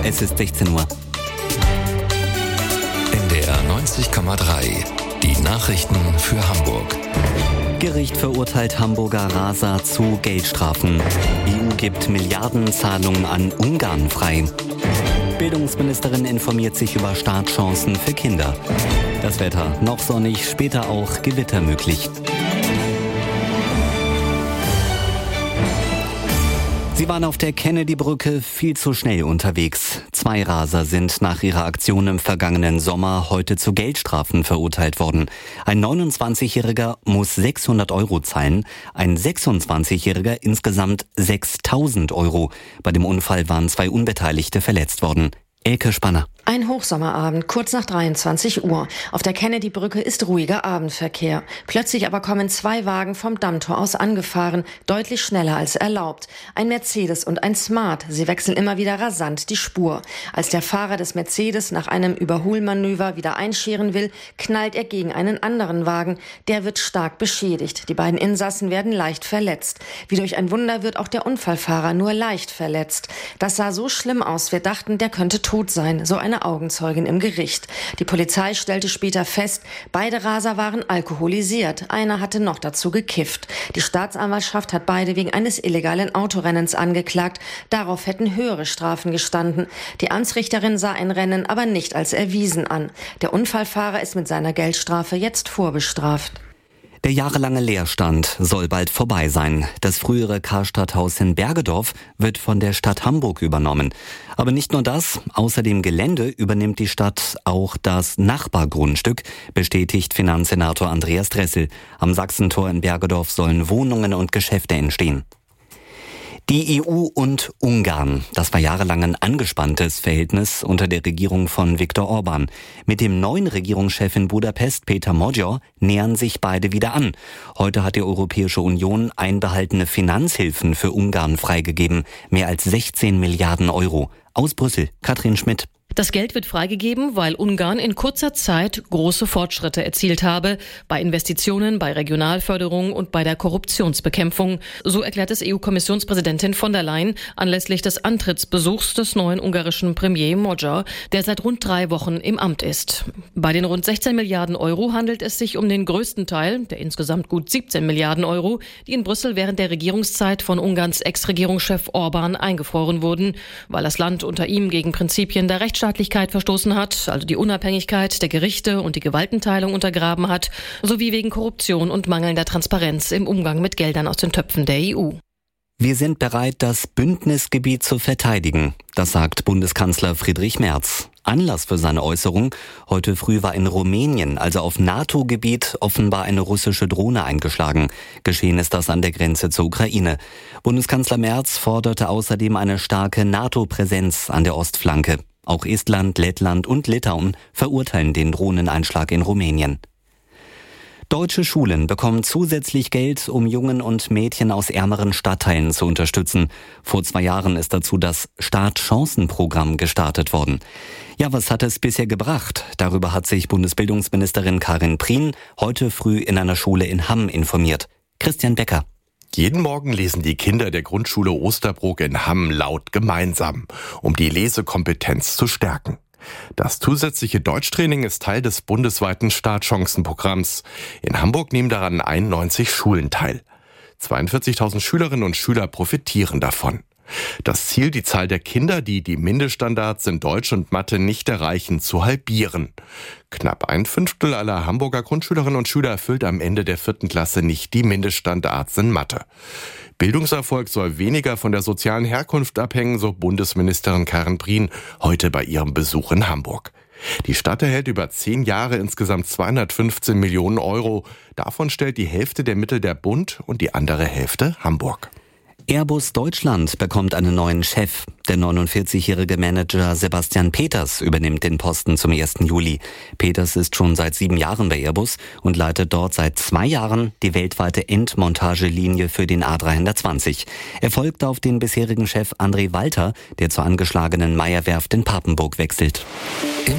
Es ist 16 Uhr. NDR 90,3. Die Nachrichten für Hamburg. Gericht verurteilt Hamburger Raser zu Geldstrafen. EU gibt Milliardenzahlungen an Ungarn frei. Bildungsministerin informiert sich über Startchancen für Kinder. Das Wetter noch sonnig, später auch Gewitter möglich. Sie waren auf der Kennedy-Brücke viel zu schnell unterwegs. 2 Raser sind nach ihrer Aktion im vergangenen Sommer heute zu Geldstrafen verurteilt worden. Ein 29-Jähriger muss 600 € zahlen, ein 26-Jähriger insgesamt 6.000 €. Bei dem Unfall waren 2 Unbeteiligte verletzt worden. Elke Spanner. Ein Hochsommerabend, kurz nach 23 Uhr. Auf der Kennedy-Brücke ist ruhiger Abendverkehr. Plötzlich aber kommen 2 Wagen vom Dammtor aus angefahren, deutlich schneller als erlaubt. Ein Mercedes und ein Smart. Sie wechseln immer wieder rasant die Spur. Als der Fahrer des Mercedes nach einem Überholmanöver wieder einscheren will, knallt er gegen einen anderen Wagen. Der wird stark beschädigt. Die beiden Insassen werden leicht verletzt. Wie durch ein Wunder wird auch der Unfallfahrer nur leicht verletzt. Das sah so schlimm aus, wir dachten, der könnte tot sein. So eine Augenzeugin im Gericht. Die Polizei stellte später fest, beide Raser waren alkoholisiert. Einer hatte noch dazu gekifft. Die Staatsanwaltschaft hat beide wegen eines illegalen Autorennens angeklagt. Darauf hätten höhere Strafen gestanden. Die Amtsrichterin sah ein Rennen aber nicht als erwiesen an. Der Unfallfahrer ist mit seiner Geldstrafe jetzt vorbestraft. Der jahrelange Leerstand soll bald vorbei sein. Das frühere Karstadthaus in Bergedorf wird von der Stadt Hamburg übernommen. Aber nicht nur das, außer dem Gelände übernimmt die Stadt auch das Nachbargrundstück, bestätigt Finanzsenator Andreas Dressel. Am Sachsentor in Bergedorf sollen Wohnungen und Geschäfte entstehen. Die EU und Ungarn. Das war jahrelang ein angespanntes Verhältnis unter der Regierung von Viktor Orban. Mit dem neuen Regierungschef in Budapest, Péter Magyar, nähern sich beide wieder an. Heute hat die Europäische Union einbehaltene Finanzhilfen für Ungarn freigegeben. Mehr als 16 Milliarden €. Aus Brüssel, Katrin Schmidt. Das Geld wird freigegeben, weil Ungarn in kurzer Zeit große Fortschritte erzielt habe, bei Investitionen, bei Regionalförderung und bei der Korruptionsbekämpfung. So erklärt es EU-Kommissionspräsidentin von der Leyen anlässlich des Antrittsbesuchs des neuen ungarischen Premier Magyar, der seit rund 3 Wochen im Amt ist. Bei den rund 16 Milliarden € handelt es sich um den größten Teil, der insgesamt gut 17 Milliarden €, die in Brüssel während der Regierungszeit von Ungarns Ex-Regierungschef Orban eingefroren wurden, weil das Land unter ihm gegen Prinzipien der Rechtsstaatlichkeit verstoßen hat, also die Unabhängigkeit der Gerichte und die Gewaltenteilung untergraben hat, sowie wegen Korruption und mangelnder Transparenz im Umgang mit Geldern aus den Töpfen der EU. Wir sind bereit, das Bündnisgebiet zu verteidigen, das sagt Bundeskanzler Friedrich Merz. Anlass für seine Äußerung: Heute früh war in Rumänien, also auf NATO-Gebiet, offenbar eine russische Drohne eingeschlagen. Geschehen ist das an der Grenze zur Ukraine. Bundeskanzler Merz forderte außerdem eine starke NATO-Präsenz an der Ostflanke. Auch Estland, Lettland und Litauen verurteilen den Drohneneinschlag in Rumänien. Deutsche Schulen bekommen zusätzlich Geld, um Jungen und Mädchen aus ärmeren Stadtteilen zu unterstützen. Vor 2 Jahren ist dazu das Startchancenprogramm gestartet worden. Ja, was hat es bisher gebracht? Darüber hat sich Bundesbildungsministerin Karin Prien heute früh in einer Schule in Hamm informiert. Christian Becker. Jeden Morgen lesen die Kinder der Grundschule Osterbrook in Hamm laut gemeinsam, um die Lesekompetenz zu stärken. Das zusätzliche Deutschtraining ist Teil des bundesweiten Startchancenprogramms. In Hamburg nehmen daran 91 Schulen teil. 42.000 Schülerinnen und Schüler profitieren davon. Das Ziel, die Zahl der Kinder, die die Mindeststandards in Deutsch und Mathe nicht erreichen, zu halbieren. Knapp 1/5 aller Hamburger Grundschülerinnen und Schüler erfüllt am Ende der 4. Klasse nicht die Mindeststandards in Mathe. Bildungserfolg soll weniger von der sozialen Herkunft abhängen, so Bundesministerin Karin Prien heute bei ihrem Besuch in Hamburg. Die Stadt erhält über 10 Jahre insgesamt 215 Millionen €. Davon stellt die Hälfte der Mittel der Bund und die andere Hälfte Hamburg. Airbus Deutschland bekommt einen neuen Chef. Der 49-jährige Manager Sebastian Peters übernimmt den Posten zum 1. Juli. Peters ist schon seit 7 Jahren bei Airbus und leitet dort seit 2 Jahren die weltweite Endmontagelinie für den A320. Er folgt auf den bisherigen Chef André Walter, der zur angeschlagenen Meyer-Werft in Papenburg wechselt.